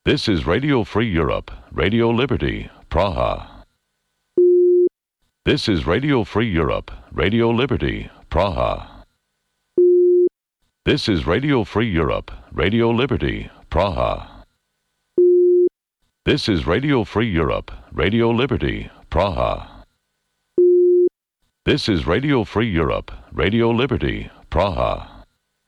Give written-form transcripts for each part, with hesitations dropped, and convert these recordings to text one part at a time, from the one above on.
This is Radio Free Europe, Radio Liberty, Praha. This is Radio Free Europe, Radio Liberty, Praha. This is Radio Free Europe, Radio Liberty, Praha. This is Radio Free Europe, Radio Liberty, Praha. This is Radio Free Europe, Radio Liberty, Praha.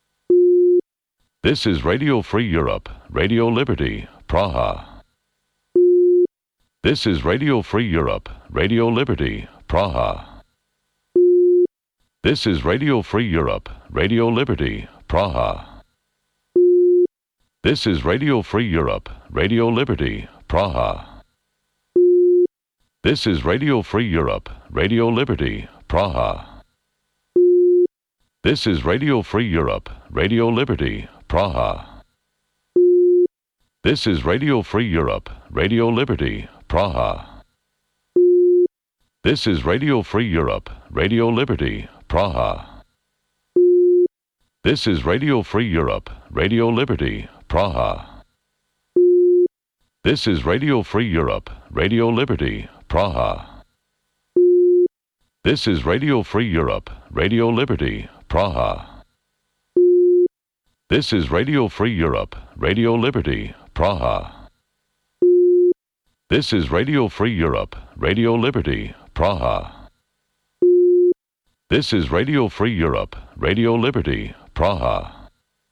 This is Radio Free Europe, Radio Liberty, Praha. This is Radio Free Europe, Radio Liberty, Praha. This is Radio Free Europe, Radio Liberty, Praha. This is Radio Free Europe, Radio Liberty, Praha. This is Radio Free Europe, Radio Liberty, Praha. This is Radio Free Europe, Radio Liberty, Praha. This is Radio Free Europe, Radio Liberty, Praha. This is Radio Free Europe, Radio Liberty, Praha. This is Radio Free Europe, Radio Liberty, Praha. This is Radio Free Europe, Radio Liberty, Praha. This is Radio Free Europe, Radio Liberty, Praha. This is Radio Free Europe, Radio Liberty, Praha. This is Radio Free Europe, Radio Liberty, Praha. This is Radio Free Europe, Radio Liberty, Praha.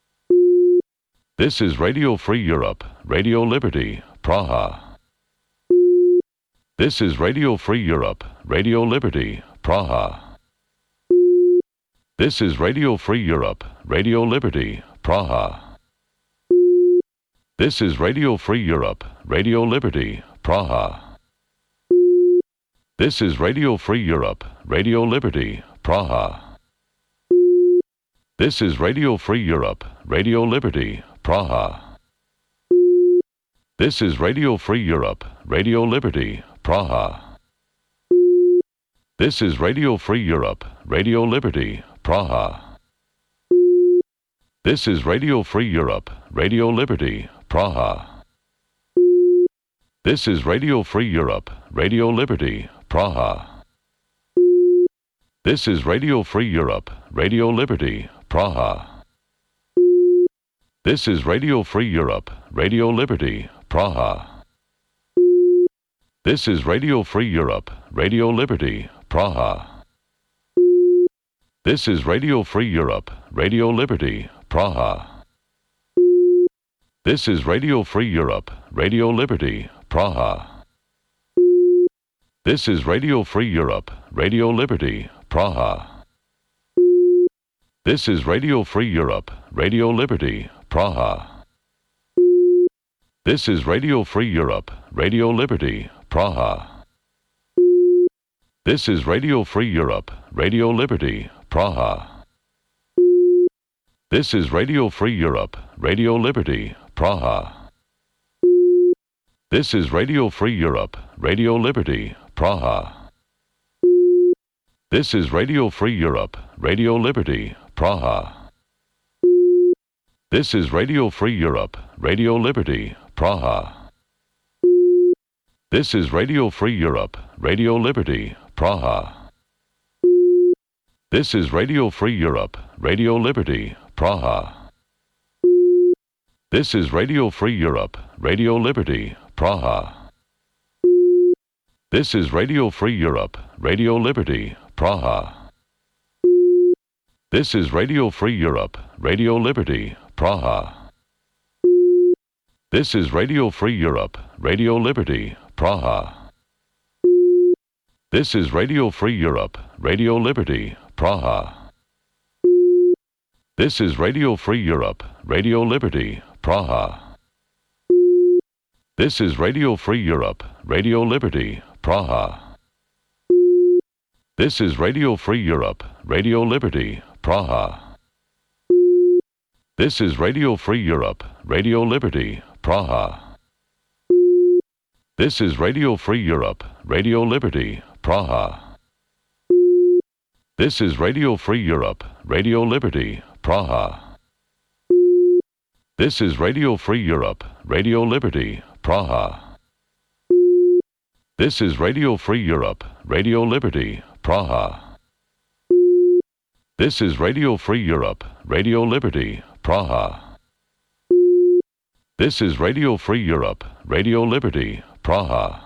This is Radio Free Europe, Radio Liberty, Praha. This is Radio Free Europe, Radio Liberty, Praha. This is Radio Free Europe, Radio Liberty, Praha. This is Radio Free Europe, Radio Liberty, Praha. This is Radio Free Europe, Radio Liberty, Praha. This is Radio Free Europe, Radio Liberty, Praha. This is Radio Free Europe, Radio Liberty, Praha. This is Radio Free Europe, Radio Liberty, Praha. This is Radio Free Europe, Radio Liberty, Praha. This is Radio Free Europe, Radio Liberty, Praha. This is Radio Free Europe, Radio Liberty, Praha. This is Radio Free Europe, Radio Liberty, Praha. This is Radio Free Europe, Radio Liberty, Praha. This is Radio Free Europe, Radio Liberty, Praha. This is Radio Free Europe, Radio Liberty, Praha. This is Radio Free Europe, Radio Liberty, Praha. This is Radio Free Europe, Radio Liberty, Praha. This is Radio Free Europe, Radio Liberty, Praha. This is Radio Free Europe, Radio Liberty, Praha. This is Radio Free Europe, Radio Liberty, Praha. This is Radio Free Europe, Radio Liberty, Praha. This is Radio Free Europe, Radio Liberty, Praha. This is Radio Free Europe, Radio Liberty, Praha. This is Radio Free Europe, Radio Liberty, Praha. This is Radio Free Europe, Radio Liberty, Praha. This is Radio Free Europe, Radio Liberty, Praha. This is Radio Free Europe, Radio Liberty, Praha. This is Radio Free Europe, Radio Liberty, Praha. This is Radio Free Europe, Radio Liberty, Praha. This is Radio Free Europe, Radio Liberty, Praha. This is Radio Free Europe, Radio Liberty, Praha. This is Radio Free Europe, Radio Liberty, Praha. This is Radio Free Europe, Radio Liberty, Praha. This is Radio Free Europe, Radio Liberty, Praha. This is Radio Free Europe, Radio Liberty, Praha. This is Radio Free Europe, Radio Liberty, Praha. This is Radio Free Europe, Radio Liberty, Praha. This is Radio Free Europe, Radio Liberty, Praha. This is Radio Free Europe, Radio Liberty, Praha. This is Radio Free Europe, Radio Liberty, Praha.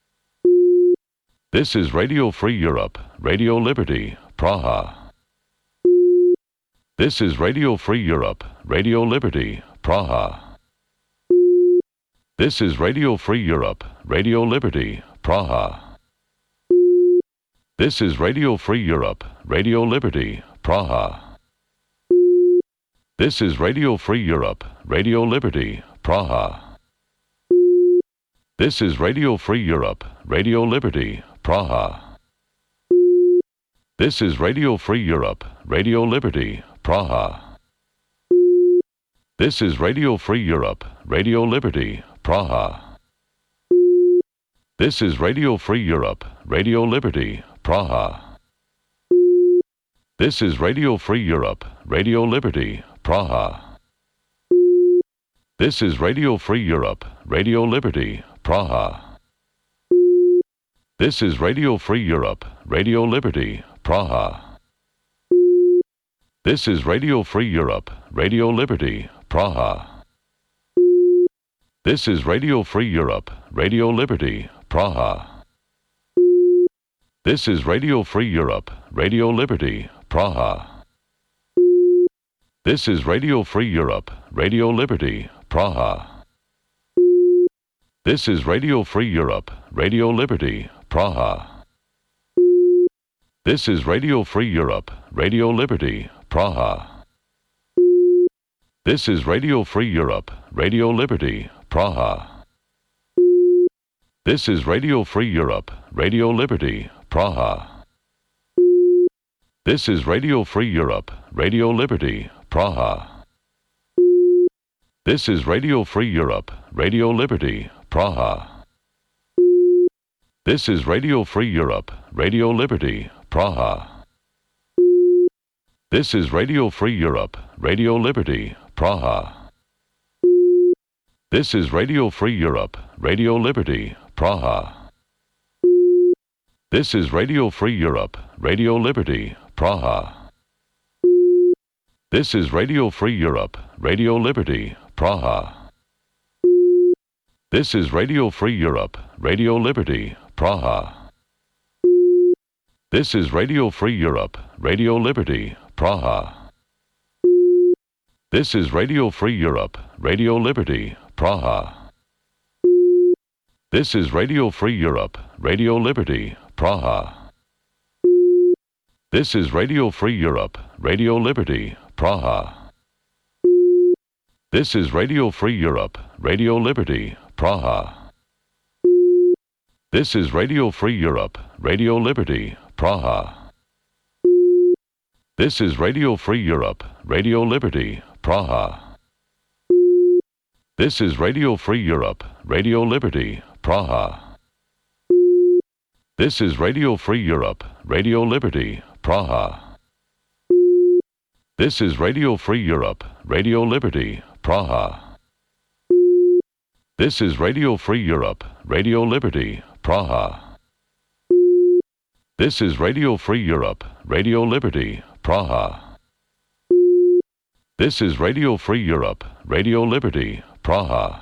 This is Radio Free Europe, Radio Liberty, Praha. This is Radio Free Europe, Radio Liberty, Praha. This is Radio Free Europe, Radio Liberty, Praha. This is Radio Free Europe, Radio Liberty, Praha. This is Radio Free Europe, Radio Liberty, Praha. This is Radio Free Europe, Radio Liberty, Praha. This is Radio Free Europe, Radio Liberty, Praha. This is Radio Free Europe, Radio Liberty, Praha. This is Radio Free Europe, Radio Liberty, Praha. This is Radio Free Europe, Radio Liberty, Praha. This is Radio Free Europe, Radio Liberty, Praha. This is Radio Free Europe, Radio Liberty, Praha. This is Radio Free Europe, Radio Liberty, Praha. This is Radio Free Europe, Radio Liberty, Praha. This is Radio Free Europe, Radio Liberty, Praha. This is Radio Free Europe, Radio Liberty, Praha. This is Radio Free Europe, Radio Liberty, Praha. This is Radio Free Europe, Radio Liberty, Praha. This is Radio Free Europe, Radio Liberty, Praha. This is Radio Free Europe, Radio Liberty, Praha. This is Radio Free Europe, Radio Liberty, Praha. This is Radio Free Europe, Radio Liberty, Praha. This is Radio Free Europe, Radio Liberty, Praha. This is Radio Free Europe, Radio Liberty, Praha. This is Radio Free Europe, Radio Liberty, Praha. This is Radio Free Europe, Radio Liberty, Praha. This is Radio Free Europe, Radio Liberty, Praha. This is Radio Free Europe, Radio Liberty, Praha. This is Radio Free Europe, Radio Liberty, Praha. This is Radio Free Europe, Radio Liberty, Praha. This is Radio Free Europe, Radio Liberty, Praha. This is Radio Free Europe, Radio Liberty, Praha. This is Radio Free Europe, Radio Liberty, Praha. This is Radio Free Europe, Radio Liberty, Praha. This is Radio Free Europe, Radio Liberty, Praha. This is Radio Free Europe, Radio Liberty, Praha. This is Radio Free Europe, Radio Liberty, Praha. This is Radio Free Europe, Radio Liberty, Praha. This is Radio Free Europe, Radio Liberty, Praha. This is Radio Free Europe, Radio Liberty, Praha. This is Radio Free Europe, Radio Liberty, Praha.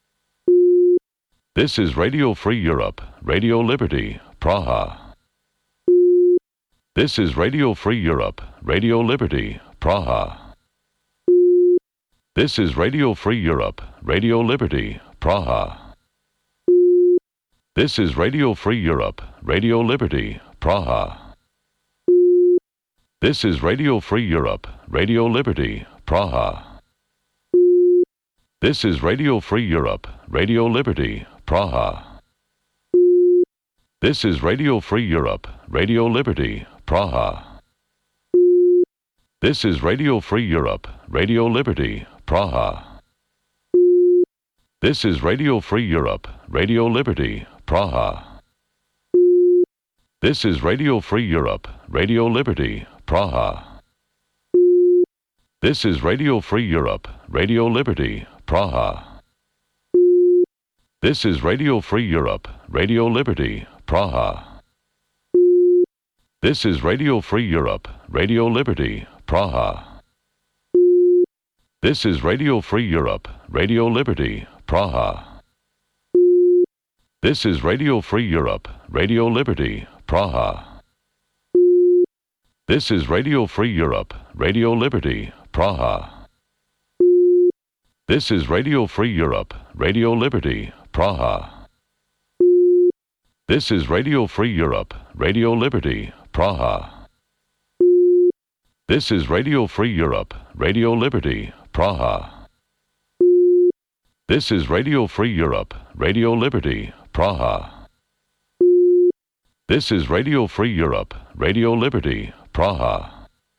This is Radio Free Europe, Radio Liberty, Praha. This is Radio Free Europe, Radio Liberty, Praha. This is Radio Free Europe, Radio Liberty, Praha. This is Radio Free Europe, Radio Liberty, Praha. This is Radio Free Europe, Radio Liberty, Praha. This is Radio Free Europe, Radio Liberty, Praha. This is Radio Free Europe, Radio Liberty, Praha. This is Radio Free Europe, Radio Liberty, Praha. This is Radio Free Europe, Radio Liberty, Praha. This is Radio Free Europe, Radio Liberty, Praha. This is Radio Free Europe, Radio Liberty, Praha. This is Radio Free Europe, Radio Liberty, Praha. This is Radio Free Europe, Radio Liberty, Praha. This is Radio Free Europe, Radio Liberty, Praha. This is Radio Free Europe, Radio Liberty, Praha. This is Radio Free Europe, Radio Liberty, Praha. This is Radio Free Europe, Radio Liberty, Praha. This is Radio Free Europe, Radio Liberty, Praha. This is Radio Free Europe, Radio Liberty, Praha. This is Radio Free Europe, Radio Liberty, Praha. This is Radio Free Europe, Radio Liberty, Praha.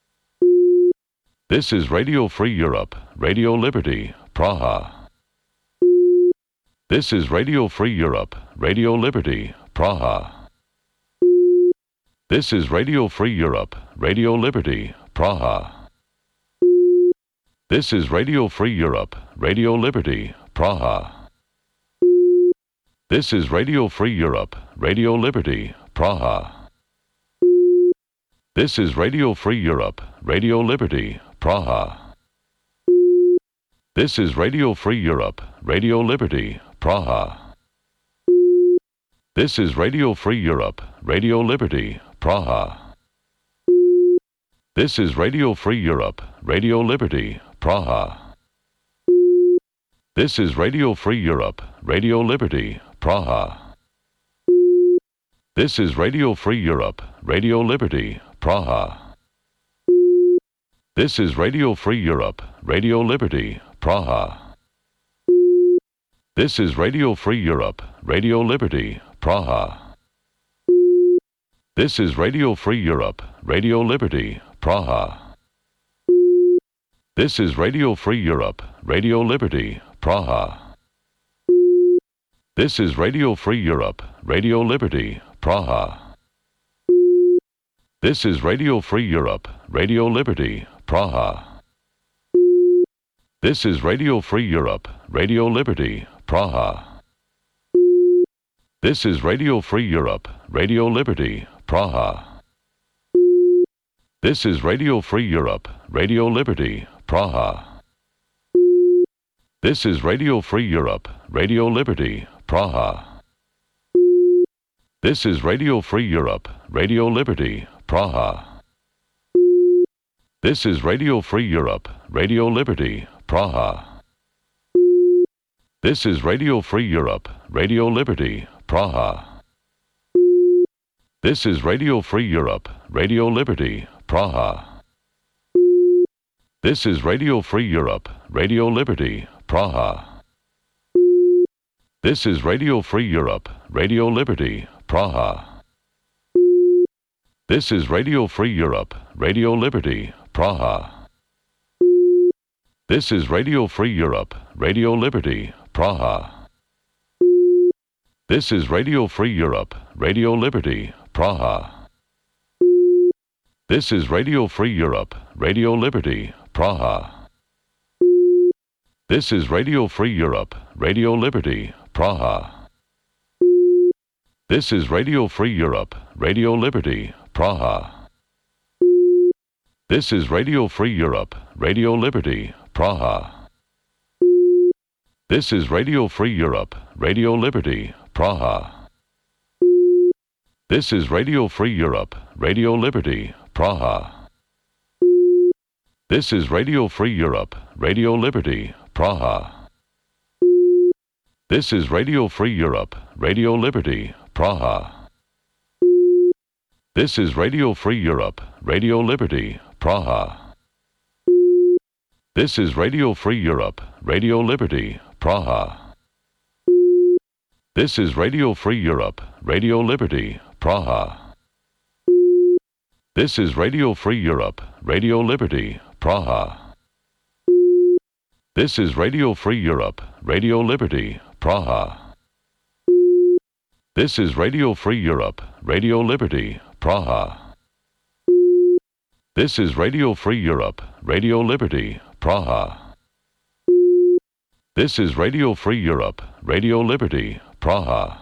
This is Radio Free Europe, Radio Liberty, Praha. This is Radio Free Europe, Radio Liberty, Praha. This is Radio Free Europe, Radio Liberty, Praha. This is Radio Free Europe, Radio Liberty, Praha. This is Radio Free Europe, Radio Liberty, Praha. This is Radio Free Europe, Radio Liberty, Praha. This is Radio Free Europe, Radio Liberty, Praha. This is Radio Free Europe, Radio Liberty, Praha. This is Radio Free Europe, Radio Liberty, Praha. This is Radio Free Europe, Radio Liberty, Praha. This is Radio Free Europe, Radio Liberty, Praha. This is Radio Free Europe, Radio Liberty, Praha. This is Radio Free Europe, Radio Liberty, Praha. This is Radio Free Europe, Radio Liberty, Praha. This is Radio Free Europe, Radio Liberty, Praha. This is Radio Free Europe, Radio Liberty, Praha. This is Radio Free Europe, Radio Liberty, Praha. This is Radio Free Europe, Radio Liberty, Praha. This is Radio Free Europe, Radio Liberty, Praha. This is Radio Free Europe, Radio Liberty, Praha. This is Radio Free Europe, Radio Liberty, Praha. This is Radio Free Europe, Radio Liberty, Praha. This is Radio Free Europe, Radio Liberty, Praha. This is Radio Free Europe, Radio Liberty, Praha. This is Radio Free Europe, Radio Liberty, Praha. This is Radio Free Europe, Radio Liberty, Praha. This is Radio Free Europe, Radio Liberty, Praha. This is Radio Free Europe, Radio Liberty, Praha. This is Radio Free Europe, Radio Liberty, Praha. This is Radio Free Europe, Radio Liberty, Praha. This is Radio Free Europe, Radio Liberty, Praha. This is Radio Free Europe, Radio Liberty, Praha. This is Radio Free Europe, Radio Liberty, Praha. This is Radio Free Europe, Radio Liberty, Praha. This is Radio Free Europe, Radio Liberty, Praha. This is Radio Free Europe, Radio Liberty, Praha. This is Radio Free Europe, Radio Liberty, Praha. This is Radio Free Europe, Radio Liberty, Praha. This is Radio Free Europe, Radio Liberty, Praha. This is Radio Free Europe, Radio Liberty, Praha. This is Radio Free Europe, Radio Liberty, Praha. This is Radio Free Europe, Radio Liberty, Praha. This is Radio Free Europe, Radio Liberty, Praha. This is Radio Free Europe, Radio Liberty, Praha. This is Radio Free Europe, Radio Liberty, Praha. This is Radio Free Europe, Radio Liberty, Praha.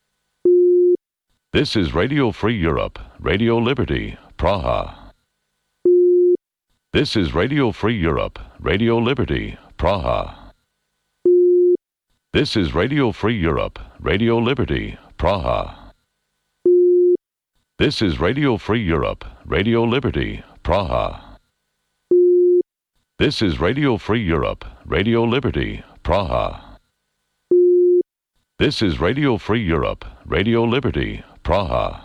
This is Radio Free Europe, Radio Liberty, Praha. This is Radio Free Europe, Radio Liberty, Praha. This is Radio Free Europe, Radio Liberty, Praha. This is Radio Free Europe, Radio Liberty, Praha. This is Radio Free Europe, Radio Liberty, Praha. This is Radio Free Europe, Radio Liberty, Praha.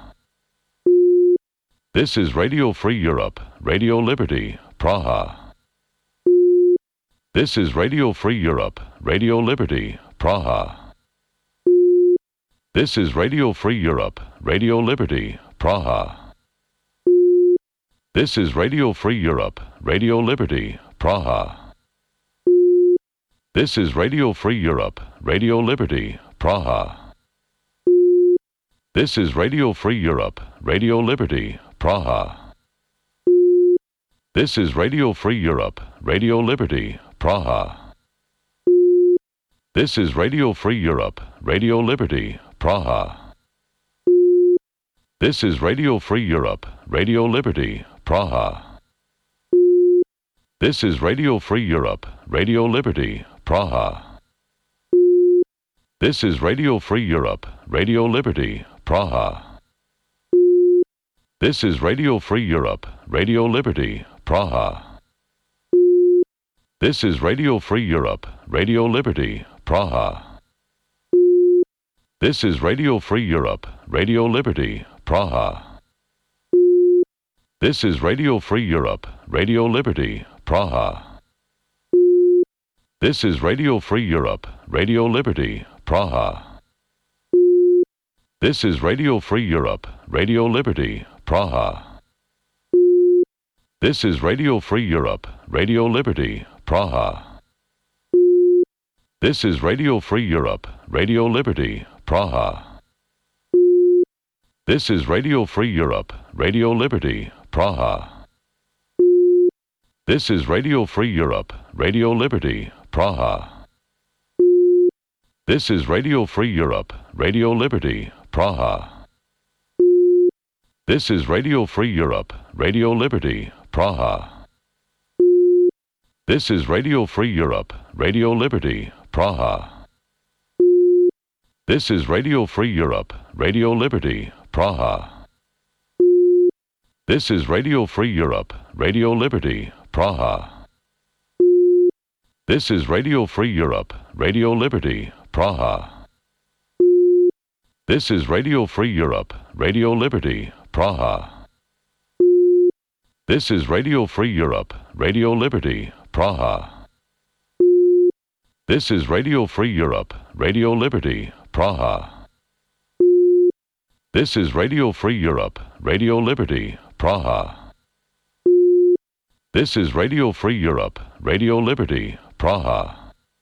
This is Radio Free Europe, Radio Liberty, Praha. This is Radio Free Europe, Radio Liberty, Praha. This is Radio Free Europe, Radio Liberty, Praha. This is Radio Free Europe, Radio Liberty, Praha. This is Radio Free Europe, Radio Liberty, Praha. This is Radio Free Europe, Radio Liberty, Praha. This is Radio Free Europe, Radio Liberty, Praha. This is Radio Free Europe, Radio Liberty, Praha. This is Radio Free Europe, Radio Liberty, Praha. This is Radio Free Europe, Radio Liberty, Praha. This is Radio Free Europe, Radio Liberty, Praha. This is Radio Free Europe, Radio Liberty, Praha. This is Radio Free Europe, Radio Liberty, Praha. This is Radio Free Europe, Radio Liberty, Praha. This is Radio Free Europe, Radio Liberty, Praha. This is Radio Free Europe, Radio Liberty, Praha. This is Radio Free Europe, Radio Liberty, Praha. This is Radio Free Europe, Radio Liberty, Praha. This is Radio Free Europe, Radio Liberty, Praha. This is Radio Free Europe, Radio Liberty, Praha. This is Radio Free Europe, Radio Liberty, Praha. This is Radio Free Europe, Radio Liberty, Praha. This is Radio Free Europe, Radio Liberty, Praha. This is Radio Free Europe, Radio Liberty, Praha. This is Radio Free Europe, Radio Liberty, Praha. This is Radio Free Europe, Radio Liberty, Praha. This is Radio Free Europe, Radio Liberty, Praha. This is Radio Free Europe, Radio Liberty, Praha. This is Radio Free Europe, Radio Liberty, Praha. This is Radio Free Europe, Radio Liberty, Praha. This is Radio Free Europe, Radio Liberty, Praha. This is Radio Free Europe, Radio Liberty, Praha.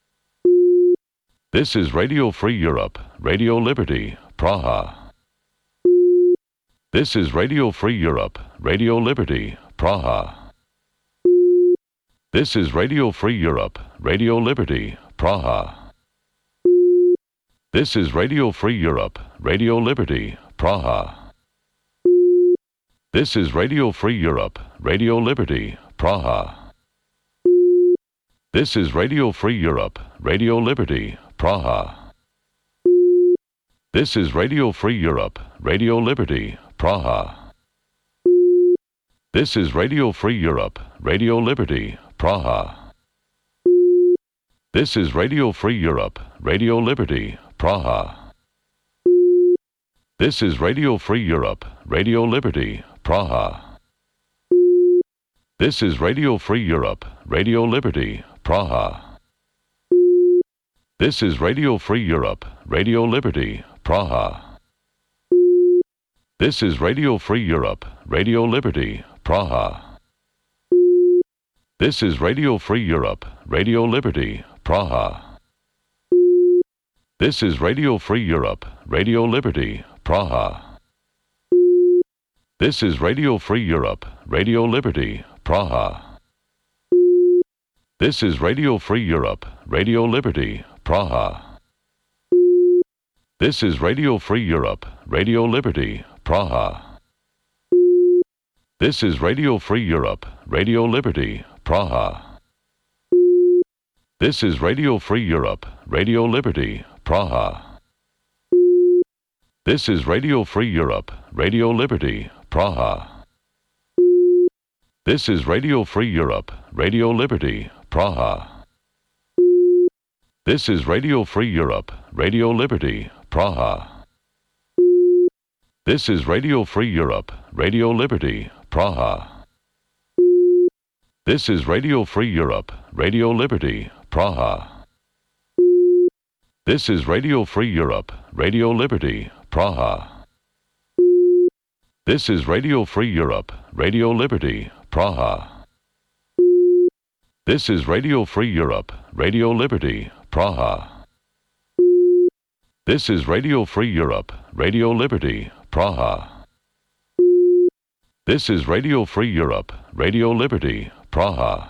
This is Radio Free Europe, Radio Liberty, Praha. This is Radio Free Europe, Radio Liberty, Praha. This is Radio Free Europe, Radio Liberty, Praha. This is Radio Free Europe, Radio Liberty, Praha. This is Radio Free Europe, Radio Liberty, Praha. This is Radio Free Europe, Radio Liberty, Praha. This is Radio Free Europe, Radio Liberty, Praha. This is Radio Free Europe, Radio Liberty, Praha. This is Radio Free Europe, Radio Liberty, Praha. This is Radio Free Europe, Radio Liberty, Praha. This is Radio Free Europe, Radio Liberty, Praha. This is Radio Free Europe, Radio Liberty, Praha. This is Radio Free Europe, Radio Liberty, Praha. This is Radio Free Europe, Radio Liberty, Praha. This is Radio Free Europe, Radio Liberty, Praha. This is Radio Free Europe, Radio Liberty, Praha. This is Radio Free Europe, Radio Liberty, Praha. This is Radio Free Europe, Radio Liberty, Praha. This is Radio Free Europe, Radio Liberty, Praha. This is Radio Free Europe, Radio Liberty, Praha. This is Radio Free Europe, Radio Liberty, Praha. This is Radio Free Europe, Radio Liberty, Praha. This is Radio Free Europe, Radio Liberty, Praha. This is Radio Free Europe, Radio Liberty, Praha. This is Radio Free Europe, Radio Liberty, Praha. This is Radio Free Europe, Radio Liberty, Praha. This is Radio Free Europe, Radio Liberty, Praha. This is Radio Free Europe, Radio Liberty, Praha. This is Radio Free Europe, Radio Liberty, Praha. This is Radio Free Europe, Radio Liberty, Praha.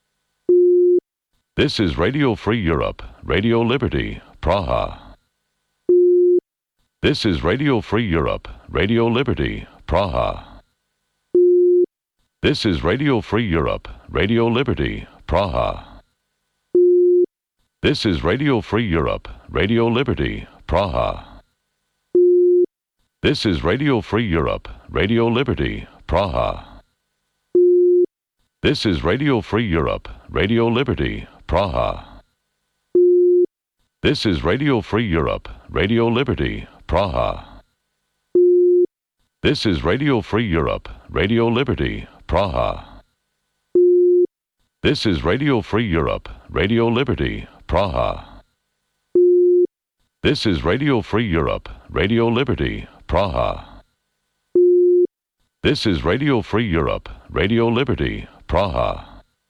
This is Radio Free Europe, Radio Liberty, Praha. This is Radio Free Europe, Radio Liberty, Praha. This is Radio Free Europe, Radio Liberty, Praha. This is Radio Free Europe, Radio Liberty, Praha. This is Radio Free Europe, Radio Liberty, Praha. This is Radio Free Europe, Radio Liberty, Praha. This is Radio Free Europe, Radio Liberty, Praha. This is Radio Free Europe, Radio Liberty, Praha. This is Radio Free Europe, Radio Liberty, Praha. This is Radio Free Europe, Radio Liberty, Praha. This is Radio Free Europe, Radio Liberty, Praha.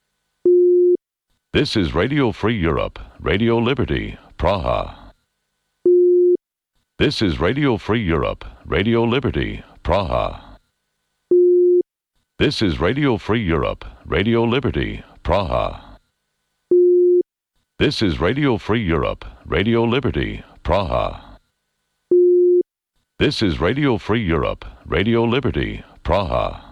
This is Radio Free Europe, Radio Liberty, Praha. This is Radio Free Europe, Radio Liberty, Praha. This is Radio Free Europe, Radio Liberty, Praha. This is Radio Free Europe, Radio Liberty, Praha. This is Radio Free Europe, Radio Liberty, Praha.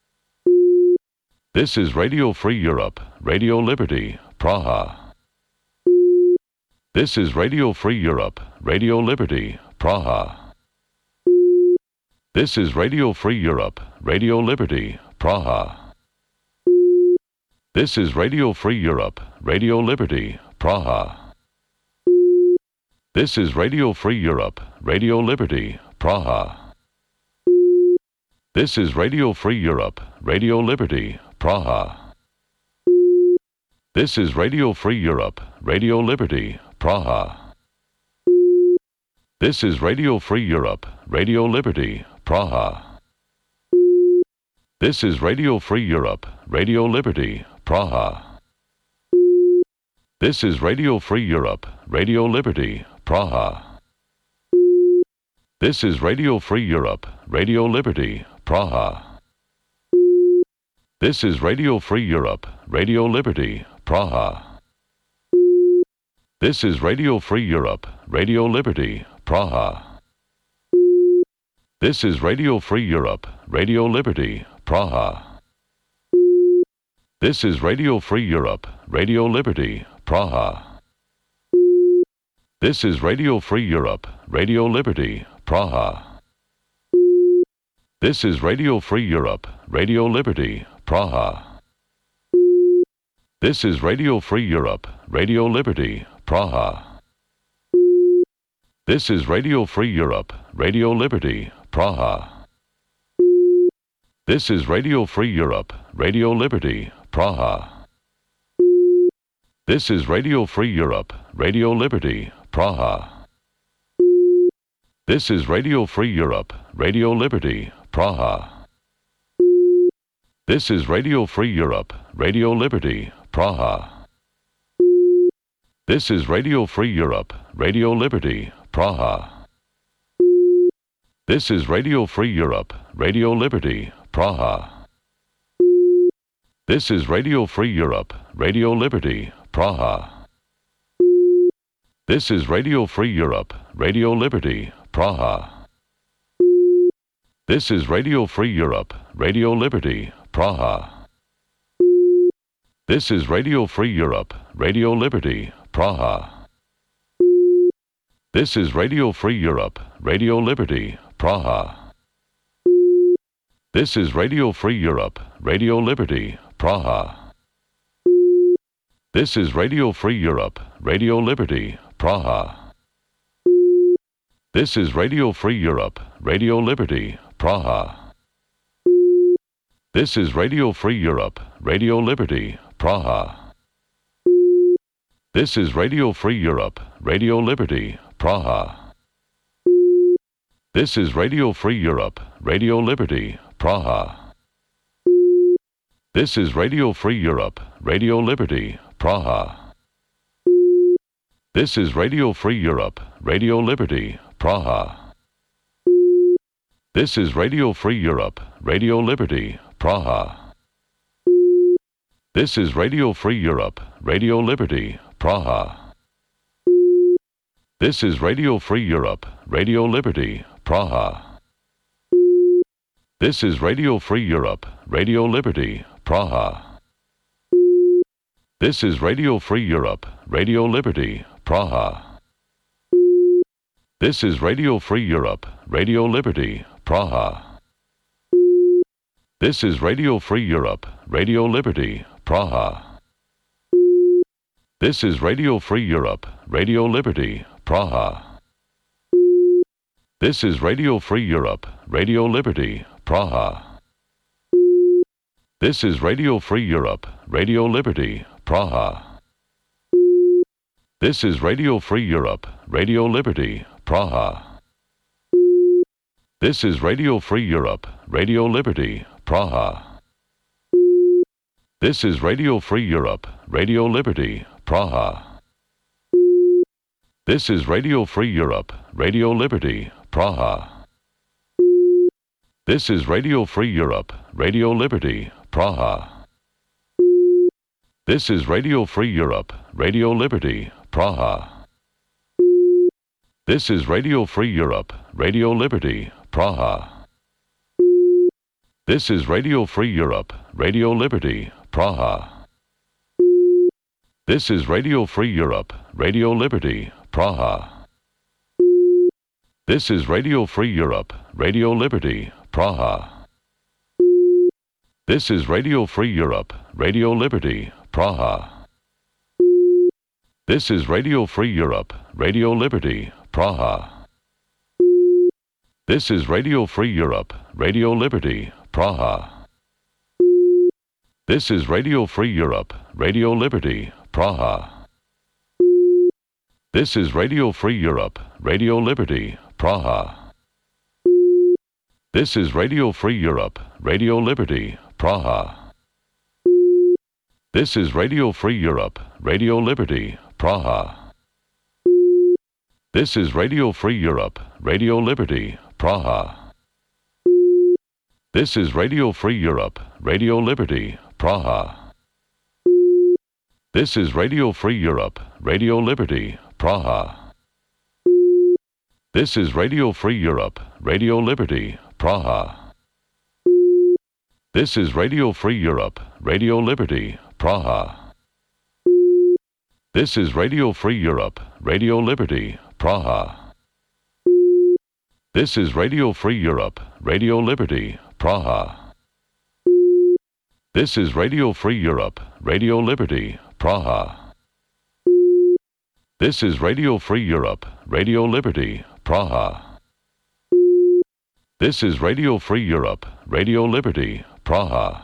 This is Radio Free Europe, Radio Liberty, Praha. This is Radio Free Europe, Radio Liberty, Praha. This is Radio Free Europe, Radio Liberty, Praha. This is Radio Free Europe, Radio Liberty, Praha. This is Radio Free Europe, Radio Liberty, Praha. This is Radio Free Europe, Radio Liberty, Praha. This is Radio Free Europe, Radio Liberty, Praha. This is Radio Free Europe, Radio Liberty, Praha. This is Radio Free Europe, Radio Liberty, Praha. This is Radio Free Europe, Radio Liberty, Praha. This is Radio Free Europe, Radio Liberty, Praha. This is Radio Free Europe, Radio Liberty, Praha. This is Radio Free Europe, Radio Liberty, Praha. This is Radio Free Europe, Radio Liberty, Praha. This is Radio Free Europe, Radio Liberty, Praha. This is Radio Free Europe, Radio Liberty, Praha. This is Radio Free Europe, Radio Liberty, Praha. This is Radio Free Europe, Radio Liberty, Praha. This is Radio Free Europe, Radio Liberty, Praha. This is Radio Free Europe, Radio Liberty, Praha. This is Radio Free Europe, Radio Liberty, Praha. This is Radio Free Europe, Radio Liberty, Praha. This is Radio Free Europe, Radio Liberty, Praha. This is Radio Free Europe, Radio Liberty, Praha. This is Radio Free Europe, Radio Liberty, Praha. This is Radio Free Europe, Radio Liberty, Praha. This is Radio Free Europe, Radio Liberty, Praha. This is Radio Free Europe, Radio Liberty, Praha. This is Radio Free Europe, Radio Liberty, Praha. This is Radio Free Europe, Radio Liberty, Praha. This is Radio Free Europe, Radio Liberty, Praha. This is Radio Free Europe, Radio Liberty, Praha. This is Radio Free Europe, Radio Liberty, Praha. This is Radio Free Europe, Radio Liberty, Praha. This is Radio Free Europe, Radio Liberty, Praha. This is Radio Free Europe, Radio Liberty, Praha. This is Radio Free Europe, Radio Liberty, Praha. This is Radio Free Europe, Radio Liberty, Praha. This is Radio Free Europe, Radio Liberty, Praha. This is Radio Free Europe, Radio Liberty, Praha. This is Radio Free Europe, Radio Liberty, Praha. This is Radio Free Europe, Radio Liberty, Praha. This is Radio Free Europe, Radio Liberty, Praha. This is Radio Free Europe, Radio Liberty, Praha. This is Radio Free Europe, Radio Liberty, Praha. This is Radio Free Europe, Radio Liberty, Praha. This is Radio Free Europe, Radio Liberty, Praha. This is Radio Free Europe, Radio Liberty, Praha. This is Radio Free Europe, Radio Liberty, Praha. This is Radio Free Europe, Radio Liberty, Praha. This is Radio Free Europe, Radio Liberty, Praha. This is Radio Free Europe, Radio Liberty, Praha. This is Radio Free Europe, Radio Liberty, Praha. This is Radio Free Europe, Radio Liberty, Praha. This is Radio Free Europe, Radio Liberty, Praha. This is Radio Free Europe, Radio Liberty, Praha. This is Radio Free Europe, Radio Liberty, Praha. This is Radio Free Europe, Radio Liberty, Praha. This is Radio Free Europe, Radio Liberty, Praha. This is Radio Free Europe, Radio Liberty, Praha. This is Radio Free Europe, Radio Liberty, Praha. This is Radio Free Europe, Radio Liberty, Praha. This is Radio Free Europe, Radio Liberty, Praha. This is Radio Free Europe, Radio Liberty, Praha. This is Radio Free Europe, Radio Liberty, Praha. This is Radio Free Europe, Radio Liberty, Praha. This is Radio Free Europe, Radio Liberty, Praha. This is Radio Free Europe, Radio Liberty, Praha. This is Radio Free Europe, Radio Liberty, Praha. This is Radio Free Europe, Radio Liberty, Praha. This is Radio Free Europe, Radio Liberty, Praha. This is Radio Free Europe, Radio Liberty, Praha. This is Radio Free Europe, Radio Liberty, Praha. This is Radio Free Europe, Radio Liberty, Praha. This is Radio Free Europe, Radio Liberty, Praha.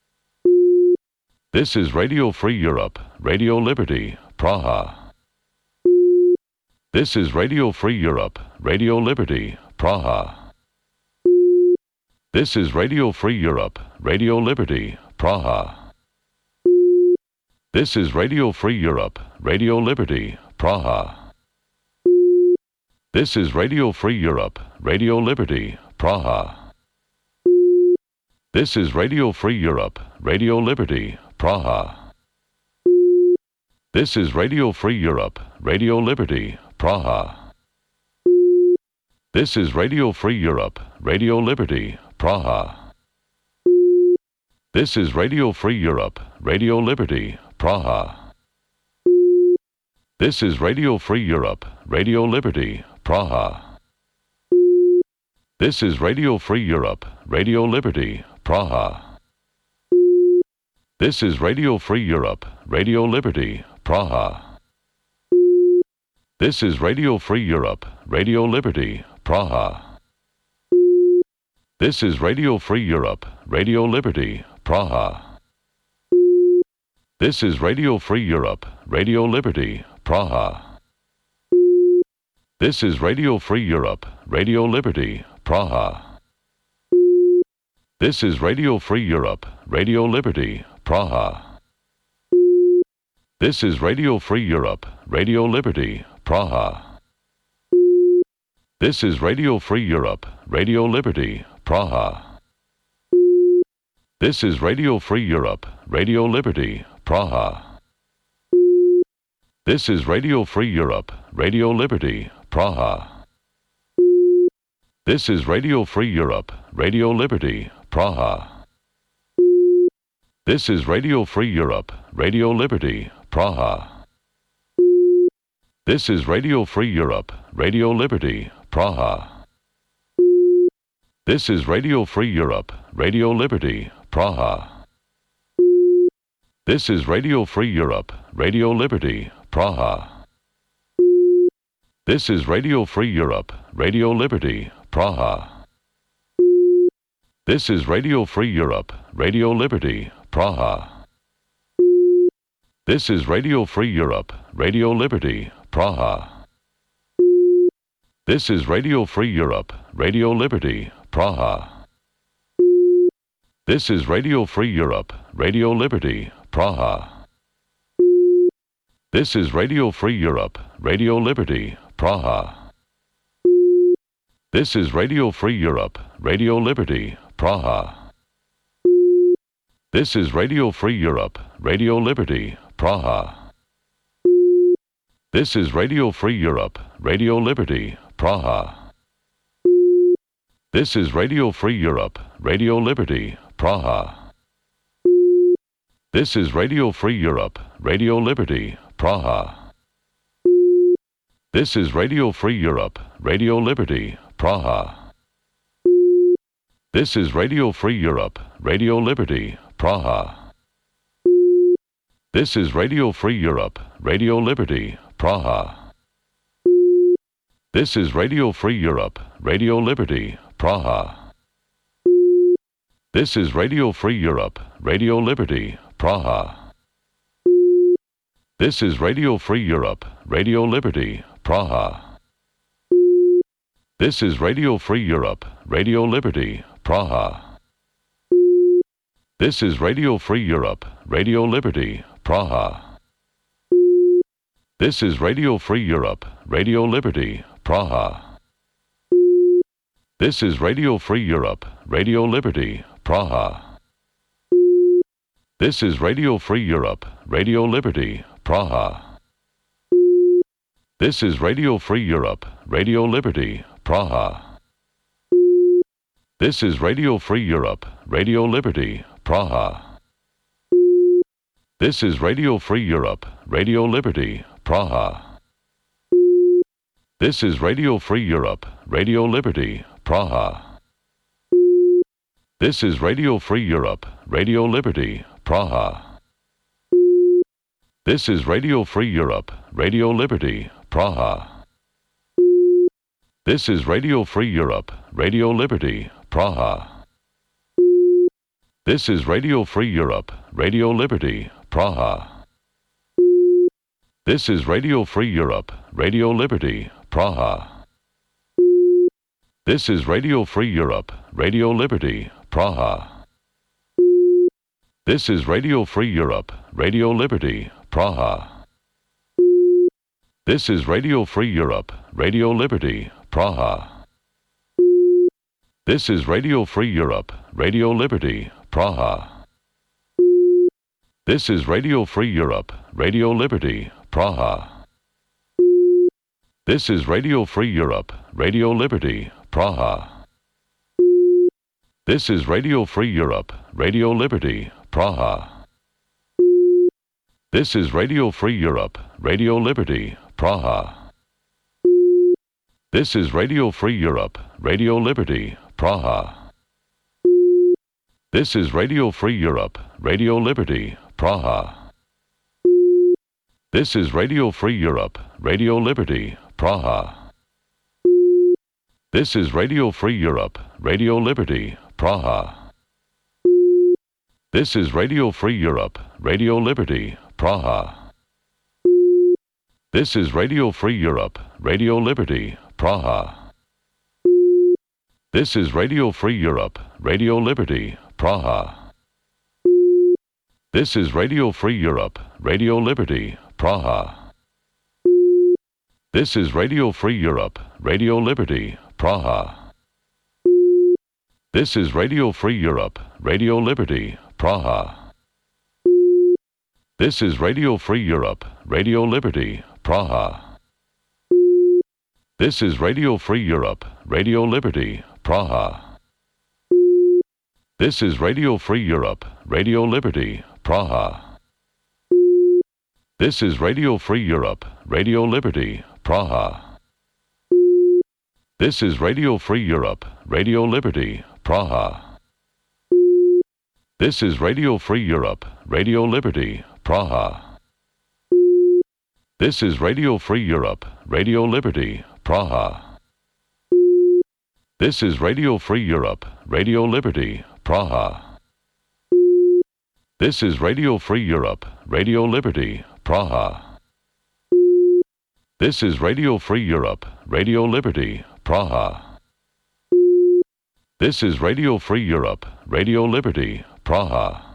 This is Radio Free Europe, Radio Liberty, Praha. This is Radio Free Europe, Radio Liberty, Praha. This is Radio Free Europe, Radio Liberty, Praha. This is Radio Free Europe, Radio Liberty, Praha. This is Radio Free Europe, Radio Liberty, Praha. This is Radio Free Europe, Radio Liberty, Praha. This is Radio Free Europe, Radio Liberty, Praha. This is Radio Free Europe, Radio Liberty, Praha. This is Radio Free Europe, Radio Liberty, Praha. This is Radio Free Europe, Radio Liberty, Praha. This is Radio Free Europe, Radio Liberty, Praha. This is Radio Free Europe, Radio Liberty, Praha. This is Radio Free Europe, Radio Liberty, Praha. This is Radio Free Europe, Radio Liberty, Praha. This is Radio Free Europe, Radio Liberty, Praha. This is Radio Free Europe, Radio Liberty, Praha. This is Radio Free Europe, Radio Liberty, Praha. This is Radio Free Europe, Radio Liberty, Praha. This is Radio Free Europe, Radio Liberty, Praha. This is Radio Free Europe, Radio Liberty, Praha. This is Radio Free Europe, Radio Liberty, Praha. This is Radio Free Europe, Radio Liberty, Praha. This is Radio Free Europe, Radio Liberty, Praha. This is Radio Free Europe, Radio Liberty, Praha. This is Radio Free Europe, Radio Liberty, Praha. This is Radio Free Europe, Radio Liberty, Praha. This is Radio Free Europe, Radio Liberty, Praha. This is Radio Free Europe, Radio Liberty, Praha. This is Radio Free Europe, Radio Liberty, Praha. This is Radio Free Europe, Radio Liberty, Praha. This is Radio Free Europe, Radio Liberty, Praha. This is Radio Free Europe, Radio Liberty, Praha. This is Radio Free Europe, Radio Liberty, Praha. This is Radio Free Europe, Radio Liberty, Praha. This is Radio Free Europe, Radio Liberty, Praha. This is Radio Free Europe, Radio Liberty, Praha. This is Radio Free Europe, Radio Liberty, Praha. This is Radio Free Europe, Radio Liberty, Praha. This is Radio Free Europe, Radio Liberty, Praha. This is Radio Free Europe, Radio Liberty, Praha. This is Radio Free Europe, Radio Liberty, Praha. This is Radio Free Europe, Radio Liberty, Praha. This is Radio Free Europe, Radio Liberty, Praha. This is Radio Free Europe, Radio Liberty, Praha. This is Radio Free Europe, Radio Liberty, Praha. This is Radio Free Europe, Radio Liberty, Praha. This is Radio Free Europe, Radio Liberty, Praha. This is Radio Free Europe, Radio Liberty, Praha. This is Radio Free Europe, Radio Liberty, Praha. This is Radio Free Europe, Radio Liberty, Praha. This is Radio Free Europe, Radio Liberty, Praha. This is Radio Free Europe, Radio Liberty, Praha. This is Radio Free Europe, Radio Liberty, Praha. This is Radio Free Europe, Radio Liberty, Praha. This is Radio Free Europe, Radio Liberty, Praha. This is Radio Free Europe, Radio Liberty, Praha. This is Radio Free Europe, Radio Liberty, Praha. This is Radio Free Europe, Radio Liberty, Praha. This is Radio Free Europe, Radio Liberty, Praha. This is Radio Free Europe, Radio Liberty, Praha. This is Radio Free Europe, Radio Liberty, Praha. This is Radio Free Europe, Radio Liberty, Praha. This is Radio Free Europe, Radio Liberty, Praha. This is Radio Free Europe, Radio Liberty, Praha. This is Radio Free Europe, Radio Liberty, Praha. This is Radio Free Europe, Radio Liberty, Praha. This is Radio Free Europe, Radio Liberty, Praha. This is Radio Free Europe, Radio Liberty, Praha. This is Radio Free Europe, Radio Liberty, Praha. This is Radio Free Europe, Radio Liberty, Praha. This is Radio Free Europe, Radio Liberty, Praha. This is Radio Free Europe, Radio Liberty, Praha. This is Radio Free Europe, Radio Liberty, Praha. This is Radio Free Europe, Radio Liberty, Praha. This is Radio Free Europe, Radio Liberty, Praha. This is Radio Free Europe, Radio Liberty, Praha. This is Radio Free Europe, Radio Liberty, Praha. This is Radio Free Europe, Radio Liberty, Praha. This is Radio Free Europe, Radio Liberty, Praha. This is Radio Free Europe, Radio Liberty, Praha. This is Radio Free Europe, Radio Liberty, Praha. This is Radio Free Europe, Radio Liberty, Praha. This is Radio Free Europe, Radio Liberty, Praha. This is Radio Free Europe, Radio Liberty, Praha. This is Radio Free Europe, Radio Liberty, Praha. This is Radio Free Europe, Radio Liberty, Praha.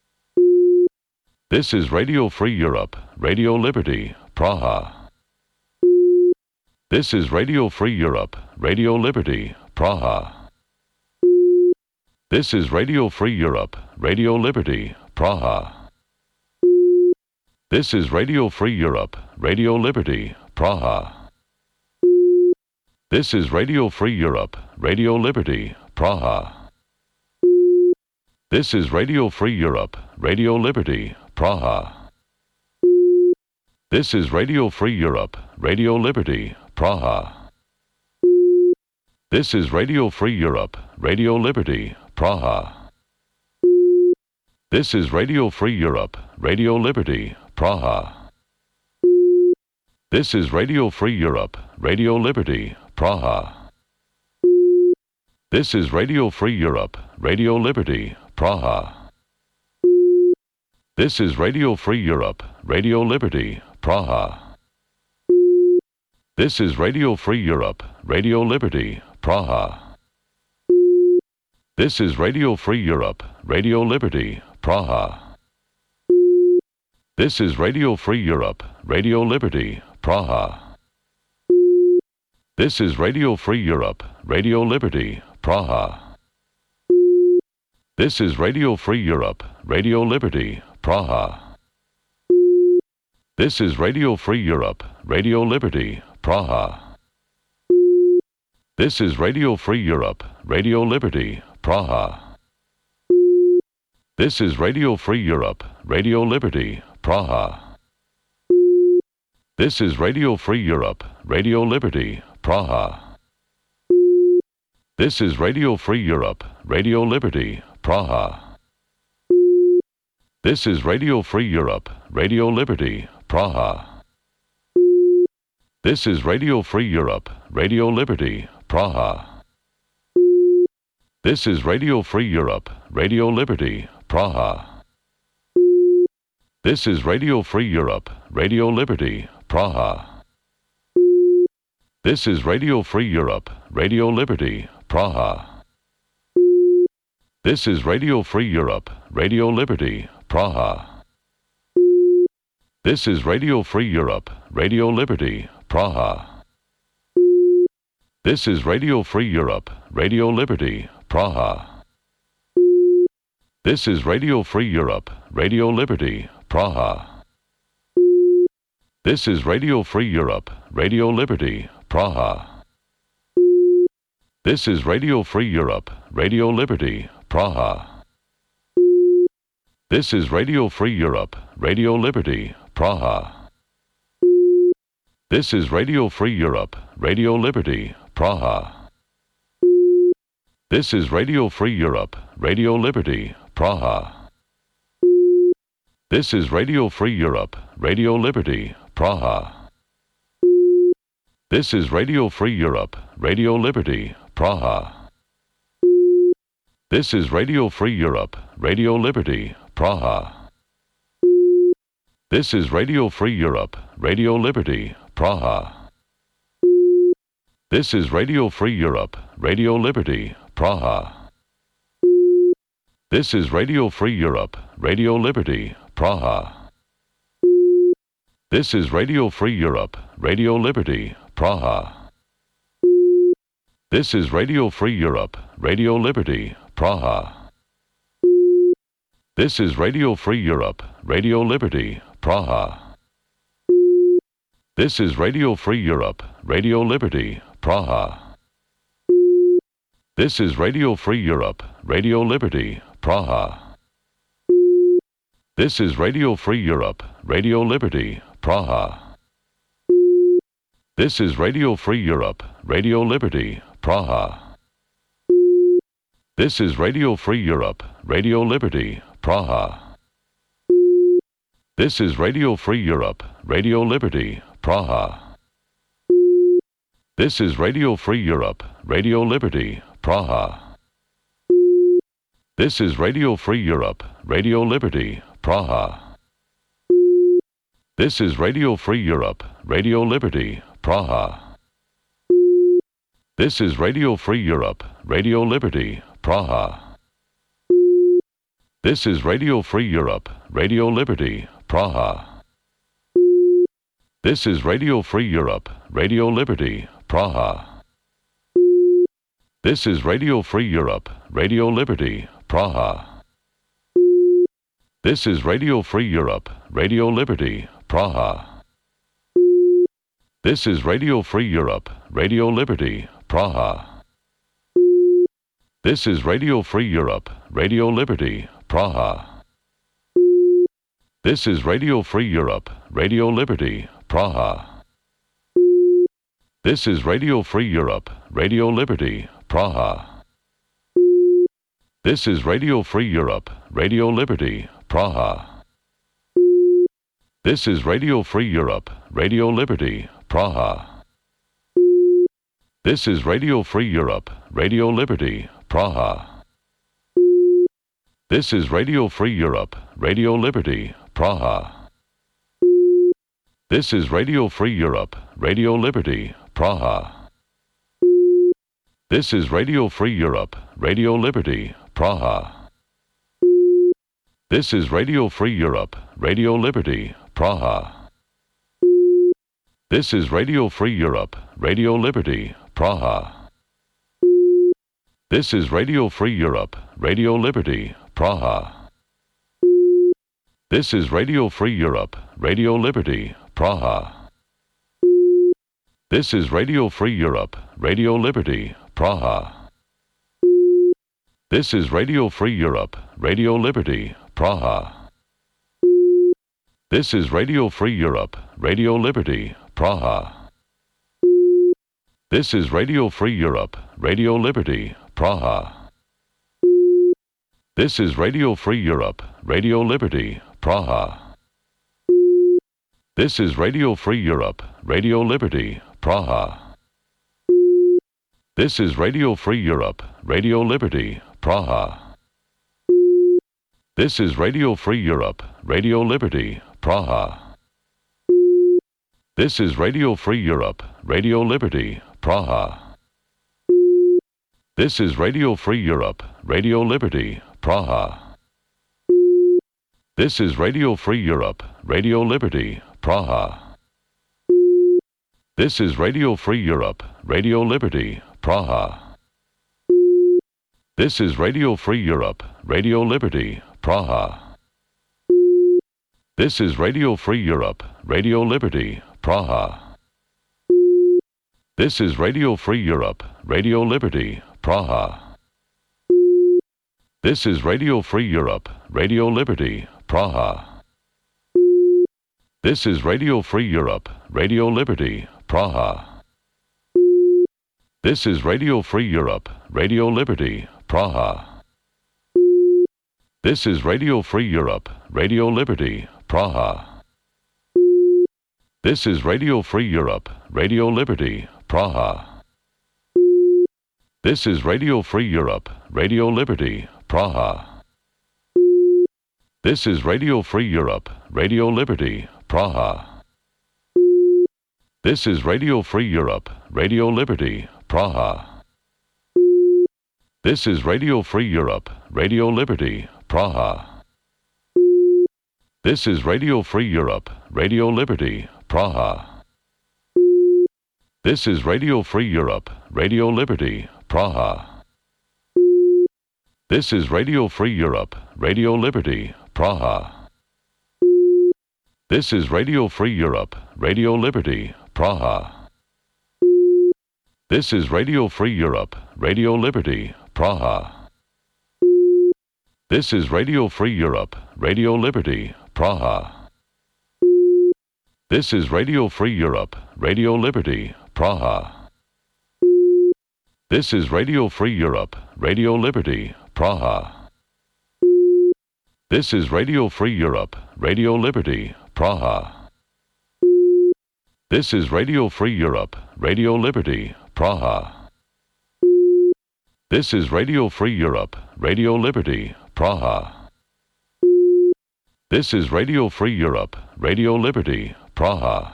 This is Radio Free Europe, Radio Liberty, Praha. This is Radio Free Europe, Radio Liberty, Praha. This is Radio Free Europe, Radio Liberty, Praha. This is Radio Free Europe, Radio Liberty, Praha. This is Radio Free Europe, Radio Liberty, Praha. This is Radio Free Europe, Radio Liberty, Praha. This is Radio Free Europe, Radio Liberty, Praha. This is Radio Free Europe, Radio Liberty, Praha. This is Radio Free Europe, Radio Liberty, Praha. This is Radio Free Europe, Radio Liberty, Praha. This is Radio Free Europe, Radio Liberty, Praha. This is Radio Free Europe, Radio Liberty, Praha. This is Radio Free Europe, Radio Liberty, Praha. This is Radio Free Europe, Radio Liberty, Praha. This is Radio Free Europe, Radio Liberty, Praha. This is Radio Free Europe, Radio Liberty, Praha. This is Radio Free Europe, Radio Liberty, Praha. This is Radio Free Europe, Radio Liberty, Praha. This is Radio Free Europe, Radio Liberty, Praha. This is Radio Free Europe, Radio Liberty, Praha. This is Radio Free Europe, Radio Liberty, Praha. This is Radio Free Europe, Radio Liberty, Praha. This is Radio Free Europe, Radio Liberty, Praha. This is Radio Free Europe, Radio Liberty, Praha. This is Radio Free Europe, Radio Liberty, Praha. This is Radio Free Europe, Radio Liberty, Praha. This is Radio Free Europe, Radio Liberty, Praha. This is Radio Free Europe, Radio Liberty, Praha. This is Radio Free Europe, Radio Liberty, Praha. This is Radio Free Europe, Radio Liberty, Praha. This is Radio Free Europe, Radio Liberty, Praha. This is Radio Free Europe, Radio Liberty, Praha. This is Radio Free Europe, Radio Liberty, Praha. This is Radio Free Europe, Radio Liberty, Praha. This is Radio Free Europe, Radio Liberty, Praha. This is Radio Free Europe, Radio Liberty, Praha. This is Radio Free Europe, Radio Liberty, Praha. This is Radio Free Europe, Radio Liberty, Praha. This is Radio Free Europe, Radio Liberty, Praha. This is Radio Free Europe, Radio Liberty, Praha. This is Radio Free Europe, Radio Liberty, Praha. This is Radio Free Europe, Radio Liberty, Praha. This is Radio Free Europe, Radio Liberty, Praha. This is Radio Free Europe, Radio Liberty, Praha. This is Radio Free Europe, Radio Liberty, Praha. This is Radio Free Europe, Radio Liberty, Praha. This is Radio Free Europe, Radio Liberty, Praha. This is Radio Free Europe, Radio Liberty, Praha. This is Radio Free Europe, Radio Liberty, Praha. This is Radio Free Europe, Radio Liberty, Praha. This is Radio Free Europe, Radio Liberty, Praha. This is Radio Free Europe, Radio Liberty, Praha. This is Radio Free Europe, Radio Liberty, Praha. This is Radio Free Europe, Radio Liberty, Praha. This is Radio Free Europe, Radio Liberty, Praha. This is Radio Free Europe, Radio Liberty, Praha. This is Radio Free Europe, Radio Liberty, Praha. This is Radio Free Europe, Radio Liberty, Praha. This is Radio Free Europe, Radio Liberty, Praha. This is Radio Free Europe, Radio Liberty, Praha. This is Radio Free Europe, Radio Liberty, Praha. This is Radio Free Europe, Radio Liberty, Praha. This is Radio Free Europe, Radio Liberty, Praha. This is Radio Free Europe, Radio Liberty, Praha. This is Radio Free Europe, Radio Liberty, Praha. This is Radio Free Europe, Radio Liberty, Praha. This is Radio Free Europe, Radio Liberty, Praha. This is Radio Free Europe, Radio Liberty, Praha. This is Radio Free Europe, Radio Liberty, Praha. This is Radio Free Europe, Radio Liberty, Praha. This is Radio Free Europe, Radio Liberty, Praha. This is Radio Free Europe, Radio Liberty, Praha. This is Radio Free Europe, Radio Liberty, Praha. This is Radio Free Europe, Radio Liberty, Praha. This is Radio Free Europe, Radio Liberty, Praha. This is Radio Free Europe, Radio Liberty, Praha. This is Radio Free Europe, Radio Liberty, Praha. This is Radio Free Europe, Radio Liberty, Praha. This is Radio Free Europe, Radio Liberty, Praha. This is Radio Free Europe, Radio Liberty, Praha. This is Radio Free Europe, Radio Liberty, Praha. This is Radio Free Europe, Radio Liberty, Praha. This is Radio Free Europe, Radio Liberty, Praha. This is Radio Free Europe, Radio Liberty, Praha. This is Radio Free Europe, Radio Liberty, Praha. This is Radio Free Europe, Radio Liberty, Praha. This is Radio Free Europe, Radio Liberty, Praha. This is Radio Free Europe, Radio Liberty, Praha. This is Radio Free Europe, Radio Liberty, Praha. This is Radio Free Europe, Radio Liberty, Praha. This is Radio Free Europe, Radio Liberty, Praha. This is Radio Free Europe, Radio Liberty, Praha. This is Radio Free Europe, Radio Liberty, Praha. This is Radio Free Europe, Radio Liberty, Praha. This is Radio Free Europe, Radio Liberty, Praha. This is Radio Free Europe, Radio Liberty, Praha. This is Radio Free Europe, Radio Liberty, Praha. This is Radio Free Europe, Radio Liberty, Praha. This is Radio Free Europe, Radio Liberty, Praha. This is Radio Free Europe, Radio Liberty, Praha. This is Radio Free Europe, Radio Liberty, Praha. This is Radio Free Europe, Radio Liberty, Praha. This is Radio Free Europe, Radio Liberty, Praha. This is Radio Free Europe, Radio Liberty, Praha. This is Radio Free Europe, Radio Liberty, Praha. This is Radio Free Europe, Radio Liberty, Praha. This is Radio Free Europe, Radio Liberty, Praha. This is Radio Free Europe, Radio Liberty, Praha. This is Radio Free Europe, Radio Liberty, Praha.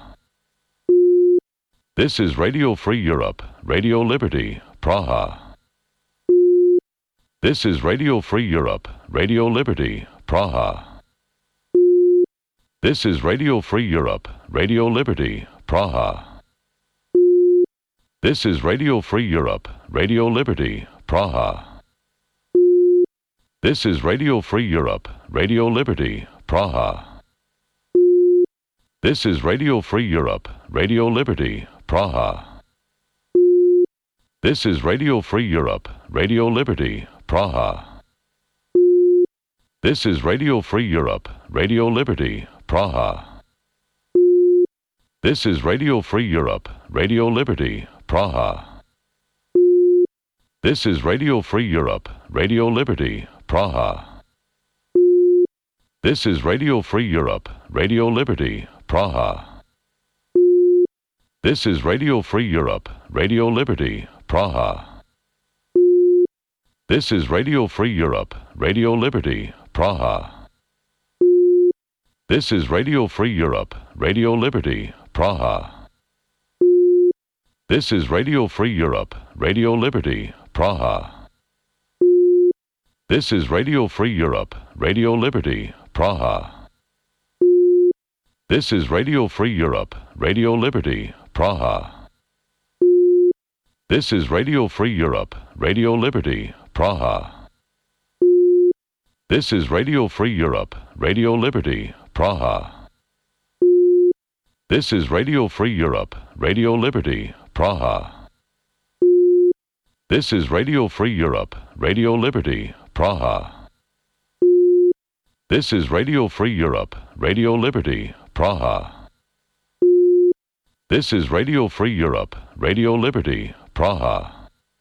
This is Radio Free Europe, Radio Liberty, Praha. This is Radio Free Europe, Radio Liberty, Praha. This is Radio Free Europe, Radio Liberty, Praha. This is Radio Free Europe, Radio Liberty, Praha. This is Radio Free Europe, Radio Liberty, Praha. This is Radio Free Europe, Radio Liberty, Praha. This is Radio Free Europe, Radio Liberty, Praha. This is Radio Free Europe, Radio Liberty, Praha. This is Radio Free Europe, Radio Liberty, Praha. This is Radio Free Europe, Radio Liberty, Praha. This is Radio Free Europe, Radio Liberty, Praha. This is Radio Free Europe, Radio Liberty, Praha. This is Radio Free Europe, Radio Liberty, Praha. This is Radio Free Europe, Radio Liberty, Praha. This is Radio Free Europe, Radio Liberty, Praha. This is Radio Free Europe, Radio Liberty, Praha. This is Radio Free Europe, Radio Liberty, Praha. This is Radio Free Europe, Radio Liberty, Praha. This is Radio Free Europe, Radio Liberty, Praha. This is Radio Free Europe, Radio Liberty, Praha. This is Radio Free Europe, Radio Liberty, Praha. This is Radio Free Europe, Radio Liberty, Praha. This is Radio Free Europe, Radio Liberty, Praha.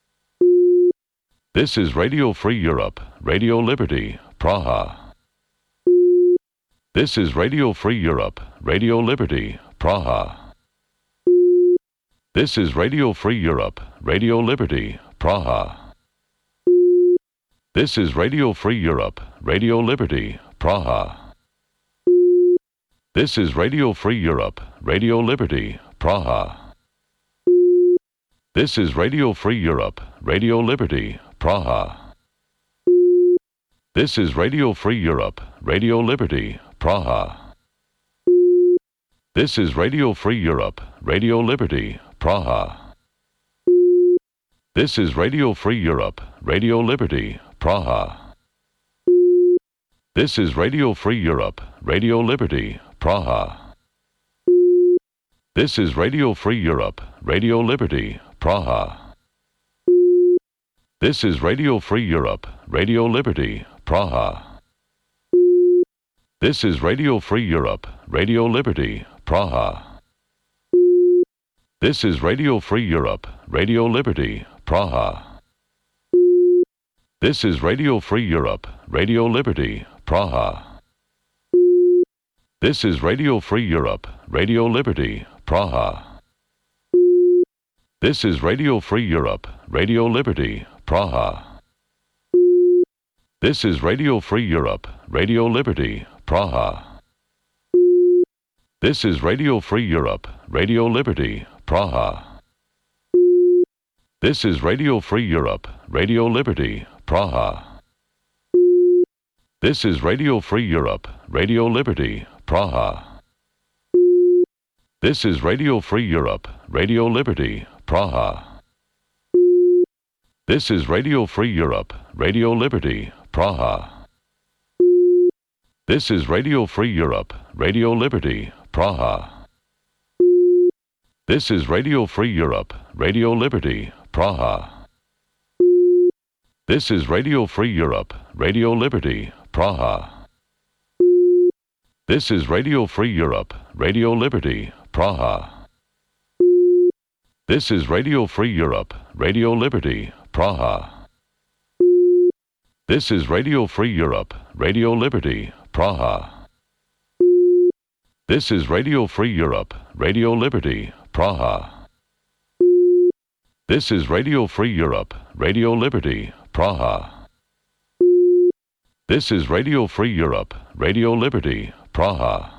This is Radio Free Europe, Radio Liberty, Praha. This is Radio Free Europe, Radio Liberty, Praha. This is Radio Free Europe, Radio Liberty, Praha. This is Radio Free Europe, Radio Liberty, Praha. This is Radio Free Europe, Radio Liberty, Praha. This is Radio Free Europe, Radio Liberty, Praha. This is Radio Free Europe, Radio Liberty, Praha. This is Radio Free Europe, Radio Liberty, Praha. This is Radio Free Europe, Radio Liberty, Praha. This is Radio Free Europe, Radio Liberty, Praha. This is Radio Free Europe, Radio Liberty, Praha. This is Radio Free Europe, Radio Liberty, Praha. This is Radio Free Europe, Radio Liberty, Praha. This is Radio Free Europe, Radio Liberty, Praha. This is Radio Free Europe, Radio Liberty, Praha. This is Radio Free Europe, Radio Liberty, Praha. This is Radio Free Europe, Radio Liberty, Praha. This is Radio Free Europe, Radio Liberty, Praha. This is Radio Free Europe, Radio Liberty, Praha. This is Radio Free Europe, Radio Liberty, Praha. This is Radio Free Europe, Radio Liberty, Praha. This is Radio Free Europe, Radio Liberty, Praha. This is Radio Free Europe, Radio Liberty, Praha. This is Radio Free Europe, Radio Liberty, Praha. This is Radio Free Europe, Radio Liberty, Praha. This is Radio Free Europe, Radio Liberty, Praha. This is Radio Free Europe, Radio Liberty, Praha. This is Radio Free Europe, Radio Liberty, Praha. This is Radio Free Europe, Radio Liberty, Praha. This is Radio Free Europe, Radio Liberty, Praha. This is Radio Free Europe, Radio Liberty, Praha. This is Radio Free Europe, Radio Liberty, Praha.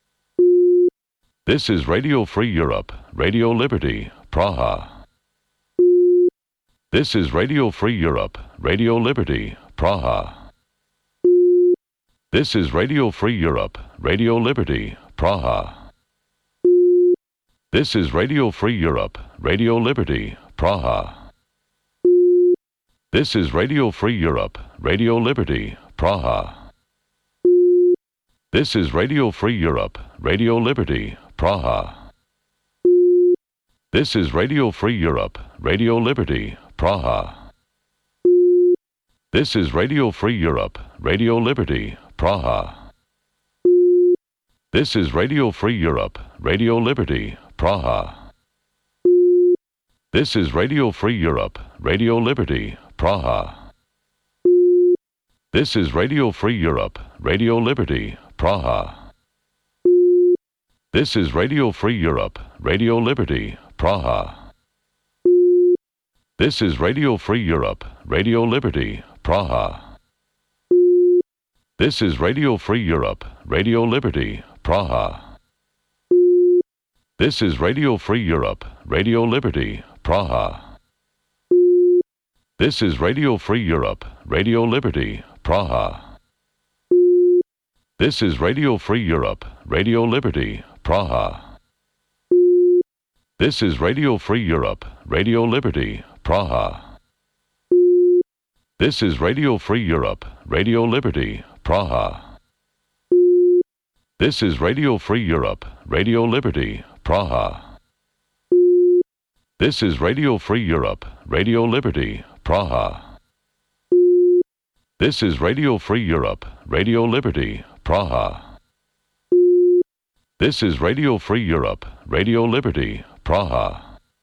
This is Radio Free Europe, Radio Liberty, Praha. This is Radio Free Europe, Radio Liberty, Praha. This is Radio Free Europe, Radio Liberty, Praha. This is Radio Free Europe, Radio Liberty, Praha. This is Radio Free Europe, Radio Liberty, Praha. This is Radio Free Europe, Radio Liberty, Praha. This is Radio Free Europe, Radio Liberty, Praha. This is Radio Free Europe, Radio Liberty, Praha. This is Radio Free Europe, Radio Liberty, Praha. This is Radio Free Europe, Radio Liberty, Praha. This is Radio Free Europe, Radio Liberty, Praha. This is Radio Free Europe, Radio Liberty, Praha. This is Radio Free Europe, Radio Liberty, Praha. This is Radio Free Europe, Radio Liberty, Praha. This is Radio Free Europe, Radio Liberty, Praha. This is Radio Free Europe, Radio Liberty, Praha. This is Radio Free Europe, Radio Liberty, Praha. This is Radio Free Europe, Radio Liberty, Praha. This is Radio Free Europe, Radio Liberty, Praha. This is Radio Free Europe, Radio Liberty, Praha. This is Radio Free Europe, Radio Liberty, Praha. This is Radio Free Europe, Radio Liberty, Praha. This is Radio Free Europe, Radio Liberty, Praha.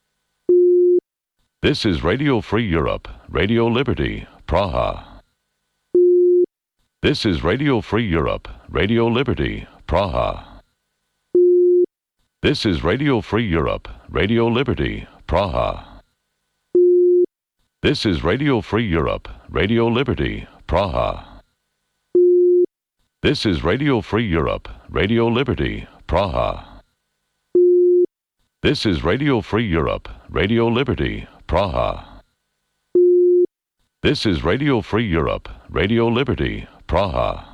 This is Radio Free Europe, Radio Liberty, Praha. This is Radio Free Europe, Radio Liberty, Praha. This is Radio Free Europe, Radio Liberty, Praha. This is Radio Free Europe, Radio Liberty, Praha. This is Radio Free Europe, Radio Liberty, Praha. This is Radio Free Europe, Radio Liberty, Praha. This is Radio Free Europe, Radio Liberty, Praha.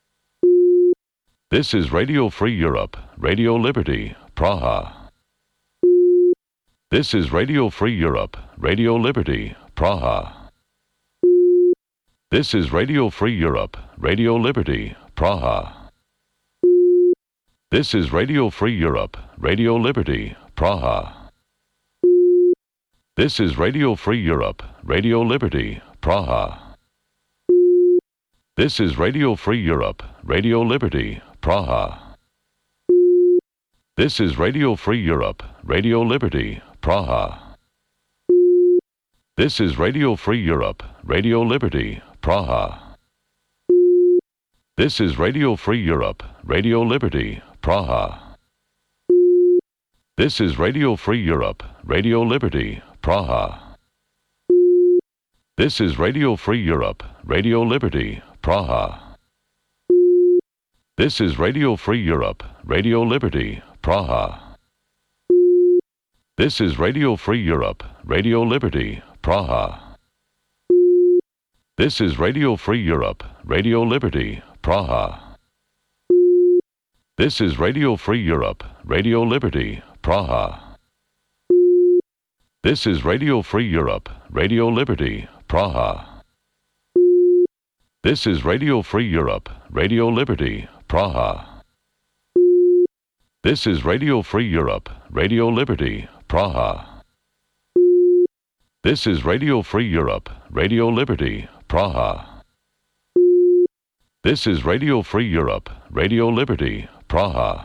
This is Radio Free Europe, Radio Liberty, Praha. This is Radio Free Europe, Radio Liberty, Praha. This is Radio Free Europe, Radio Liberty, Praha. This is Radio Free Europe, Radio Liberty, Praha. This is Radio Free Europe, Radio Liberty, Praha. This is Radio Free Europe, Radio Liberty, Praha. This is Radio Free Europe, Radio Liberty, Praha. This is Radio Free Europe, Radio Liberty, Praha. This is Radio Free Europe, Radio Liberty, Praha. This is Radio Free Europe, Radio Liberty, Praha. This is Radio Free Europe, Radio Liberty, Praha. This is Radio Free Europe, Radio Liberty, Praha. This is Radio Free Europe, Radio Liberty, Praha. This is Radio Free Europe, Radio Liberty, Praha. This is Radio Free Europe, Radio Liberty, Praha. This is Radio Free Europe, Radio Liberty, Praha. This is Radio Free Europe, Radio Liberty, Praha. This is Radio Free Europe, Radio Liberty, Praha. This is Radio Free Europe, Radio Liberty, Praha. This is Radio Free Europe, Radio Liberty, Praha.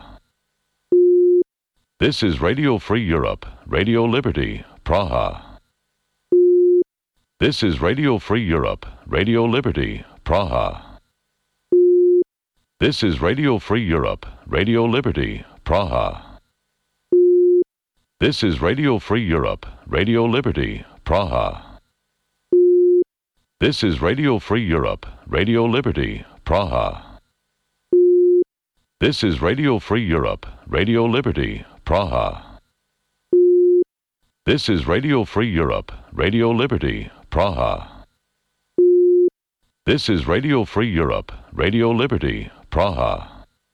This is Radio Free Europe, Radio Liberty, Praha. This is Radio Free Europe, Radio Liberty, Praha. This is Radio Free Europe, Radio Liberty, Praha. This is Radio Free Europe, Radio Liberty, Praha. This is Radio Free Europe, Radio Liberty, Praha. This is Radio Free Europe, Radio Liberty, Praha. This is Radio Free Europe, Radio Liberty, Praha. This is Radio Free Europe, Radio Liberty, Praha.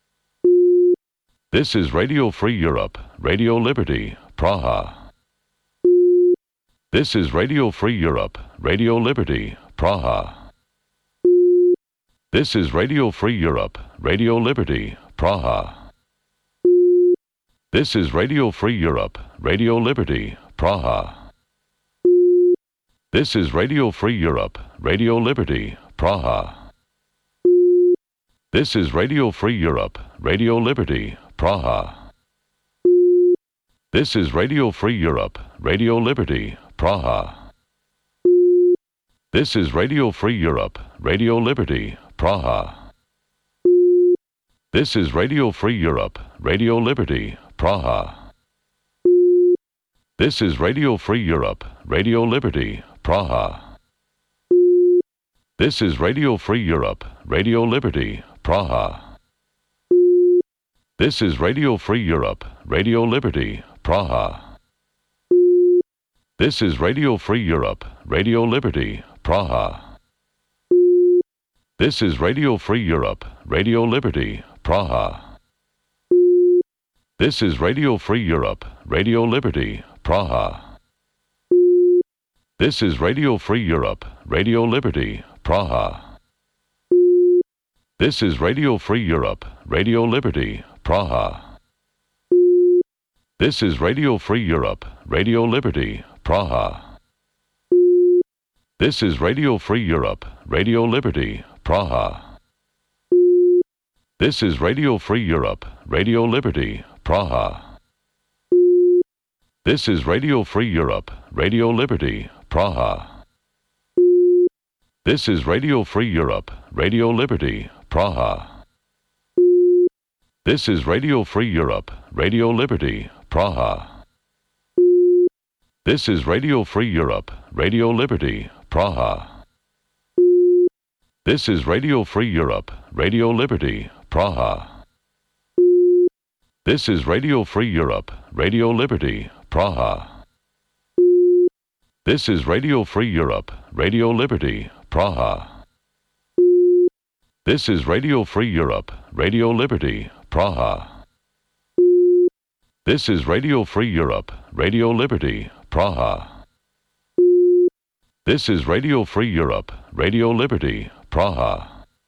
This is Radio Free Europe, Radio Liberty, Praha. This is Radio Free Europe, Radio Liberty, Praha. This is Radio Free Europe, Radio Liberty, Praha. This is Radio Free Europe, Radio Liberty, Praha. This is Radio Free Europe, Radio Liberty, Praha. This is Radio Free Europe, Radio Liberty, Praha. This is Radio Free Europe, Radio Liberty, Praha. This is Radio Free Europe, Radio Liberty, Praha. This is Radio Free Europe, Radio Liberty, Praha. This is Radio Free Europe, Radio Liberty, Praha. This is Radio Free Europe, Radio Liberty, Praha. This is Radio Free Europe, Radio Liberty, Praha. This is Radio Free Europe, Radio Liberty, Praha. This is Radio Free Europe, Radio Liberty, Praha. This is Radio Free Europe, Radio Liberty, Praha. This is Radio Free Europe, Radio Liberty, Praha. This is Radio Free Europe, Radio Liberty, Praha. This is Radio Free Europe, Radio Liberty, Praha. This is Radio Free Europe, Radio Liberty, Praha. This is Radio Free Europe, Radio Liberty, Praha. This is Radio Free Europe, Radio Liberty, Praha. This is Radio Free Europe, Radio Liberty, Praha. This is Radio Free Europe, Radio Liberty, Praha. This is Radio Free Europe, Radio Liberty, Praha. This is Radio Free Europe, Radio Liberty, Praha. This is Radio Free Europe, Radio Liberty, Praha. This is Radio Free Europe, Radio Liberty, Praha. This is Radio Free Europe, Radio Liberty, Praha. This is Radio Free Europe, Radio Liberty, Praha. This is Radio Free Europe, Radio Liberty, Praha.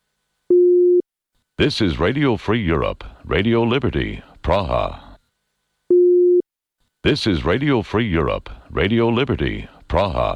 This is Radio Free Europe, Radio Liberty, Praha. This is Radio Free Europe, Radio Liberty, Praha.